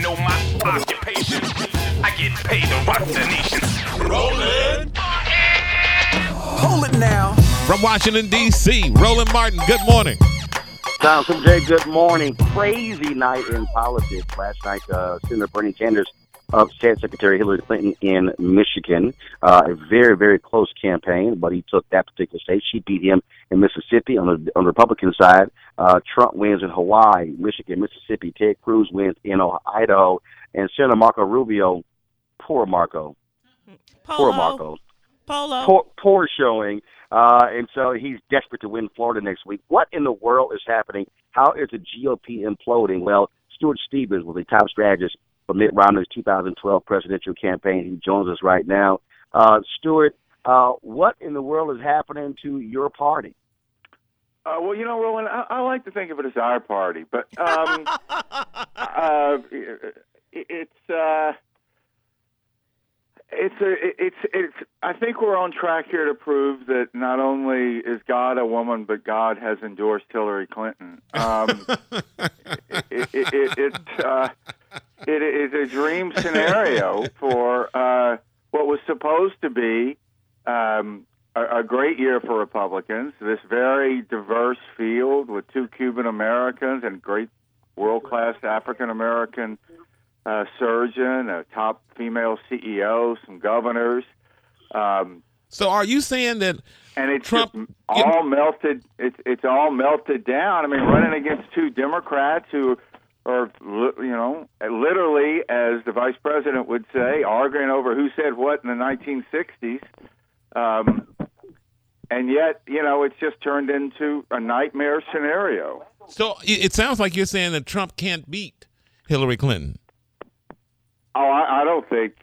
know my occupation. I get paid to rock the nation. Rollin'. Hold it now. From Washington, D.C., Roland Martin, good morning. Jonathan J., good morning. Crazy night in politics. Last night, Senator Bernie Sanders upset Secretary Hillary Clinton in Michigan. A very, very close campaign, but he took that particular state. She beat him in Mississippi on the Republican side. Trump wins in Hawaii, Michigan, Mississippi. Ted Cruz wins in Idaho. And Senator Marco Rubio, poor Marco. Poor Marco. Poor showing. And so he's desperate to win Florida next week. What in the world is happening? How is the GOP imploding? Well, Stuart Stevens was a top strategist for Mitt Romney's 2012 presidential campaign. He joins us right now. Stuart, what in the world is happening to your party? Well, you know, Roland, I like to think of it as our party, but it's. I think we're on track here to prove that not only is God a woman, but God has endorsed Hillary Clinton. It is a dream scenario for what was supposed to be a great year for Republicans. This very diverse field with 2 Cuban Americans and great world-class African American surgeon, a top female CEO, some governors. So are you saying that and it's Trump all melted? It's all melted down. I mean, running against 2 Democrats who are, you know, literally, as the vice president would say, arguing over who said what in the 1960s. And yet, you know, it's just turned into a nightmare scenario. So it sounds like you're saying that Trump can't beat Hillary Clinton. Oh, I don't think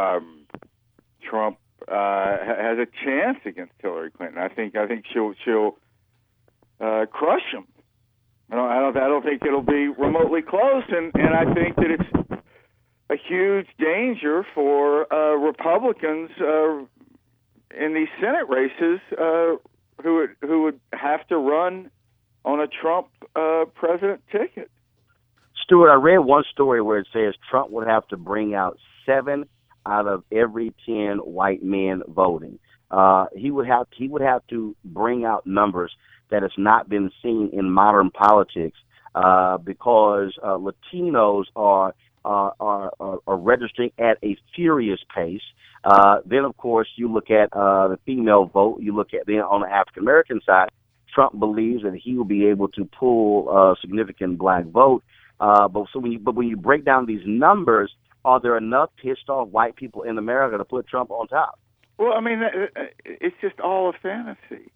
Trump has a chance against Hillary Clinton. I think she'll crush him. I don't think it'll be remotely close, and I think that it's a huge danger for Republicans in these Senate races who would have to run on a Trump president ticket. Stuart, I read one story where it says Trump would have to bring out 7 out of every 10 white men voting. He would have to bring out numbers that has not been seen in modern politics because Latinos are registering at a furious pace. Then, of course, you look at the female vote. You look at then on the African American side, Trump believes that he will be able to pull a significant black vote. But when you break down these numbers, are there enough pissed off white people in America to put Trump on top? Well, I mean, it's just all a fantasy.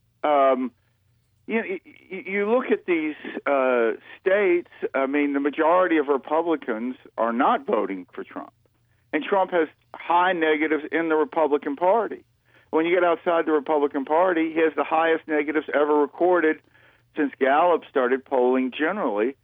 You look at these states. I mean, the majority of Republicans are not voting for Trump, and Trump has high negatives in the Republican Party. When you get outside the Republican Party, he has the highest negatives ever recorded since Gallup started polling generally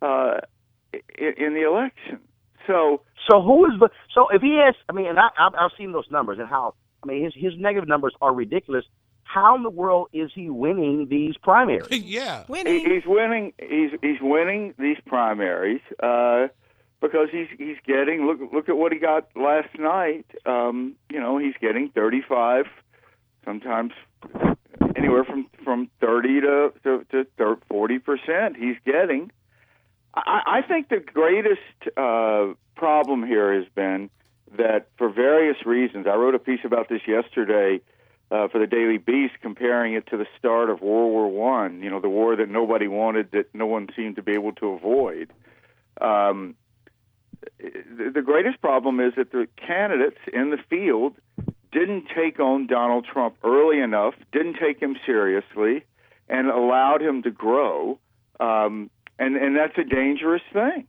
in the election. So if he has, I mean, and I've seen those numbers and how, I mean, his negative numbers are ridiculous. How in the world is he winning these primaries? Yeah, he's winning. He's winning these primaries because he's getting. Look at what he got last night. You know, he's getting 35, sometimes anywhere from 30 to 40%. He's getting. I think the greatest problem here has been that for various reasons. I wrote a piece about this yesterday for the Daily Beast, comparing it to the start of World War I. You know, the war that nobody wanted, that no one seemed to be able to avoid. The greatest problem is that the candidates in the field didn't take on Donald Trump early enough, didn't take him seriously, and allowed him to grow. And that's a dangerous thing.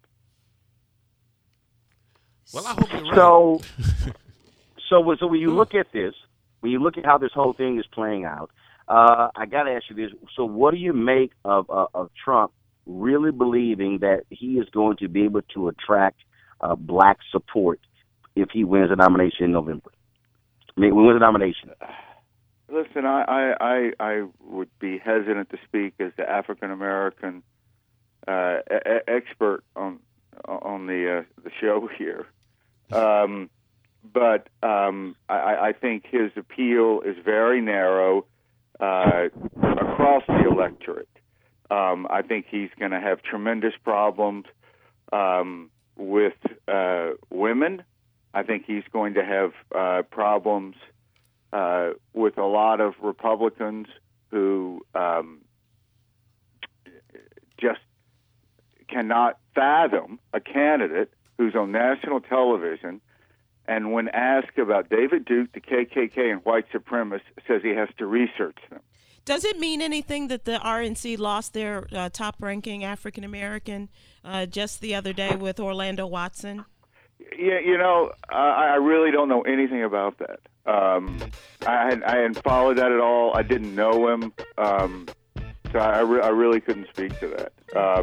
Well, I hope you're right. So when you look at this, when you look at how this whole thing is playing out, I got to ask you this. So what do you make of Trump really believing that he is going to be able to attract black support if he wins the nomination in November? I mean, we win the nomination. Listen, I would be hesitant to speak as the African American expert on the show here. But I think his appeal is very narrow across the electorate. I think he's going to have tremendous problems with women. I think he's going to have problems with a lot of Republicans who just cannot fathom a candidate who's on national television and when asked about David Duke, the KKK, and white supremacists, says he has to research them. Does it mean anything that the RNC lost their top-ranking African-American just the other day with Orlando Watson? Yeah, I really don't know anything about that. I hadn't followed that at all. I didn't know him, so I really couldn't speak to that.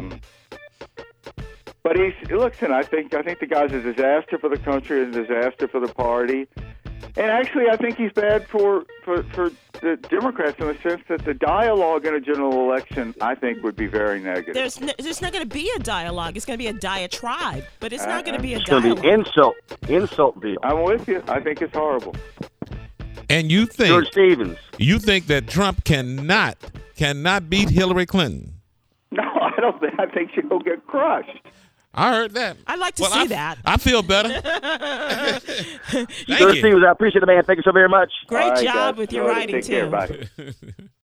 But listen. I think the guy's a disaster for the country, a disaster for the party, and actually, I think he's bad for the Democrats in the sense that the dialogue in a general election, I think, would be very negative. There's not going to be a dialogue. It's going to be a diatribe, but it's not going to be a it's dialogue. It's going to be insult deal. I'm with you. I think it's horrible. And you think George Stevens. You think that Trump cannot beat Hillary Clinton? No, I don't think. I think she'll get crushed. I heard that. I'd like to see that. I feel better. George Stevens, I appreciate it, man. Thank you so very much. Great right, job guys. with your writing, Take too. care. Bye.